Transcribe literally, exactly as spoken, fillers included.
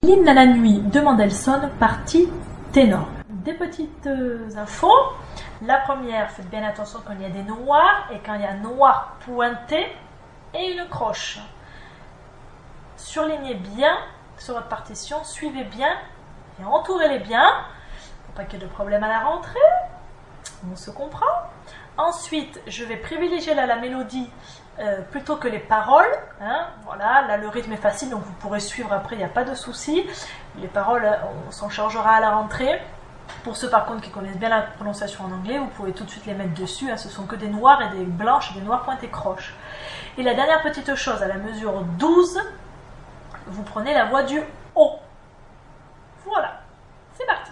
L'hymne à la nuit de Mendelssohn, partie ténor. Des petites euh, infos. La première, faites bien attention quand il y a des noirs et quand il y a noir pointé et une croche. Surlignez bien sur votre partition, suivez bien et entourez-les bien pour pas qu'il y ait de problème à la rentrée. On se comprend. Ensuite, je vais privilégier là la mélodie euh, plutôt que les paroles. Hein. Voilà, là le rythme est facile, donc vous pourrez suivre après, il n'y a pas de souci. Les paroles, on s'en chargera à la rentrée. Pour ceux par contre qui connaissent bien la prononciation en anglais, vous pouvez tout de suite les mettre dessus. Hein. Ce sont que des noirs et des blanches et des noirs pointés croches. Et la dernière petite chose, à la mesure douze, vous prenez la voix du haut. Voilà, c'est parti.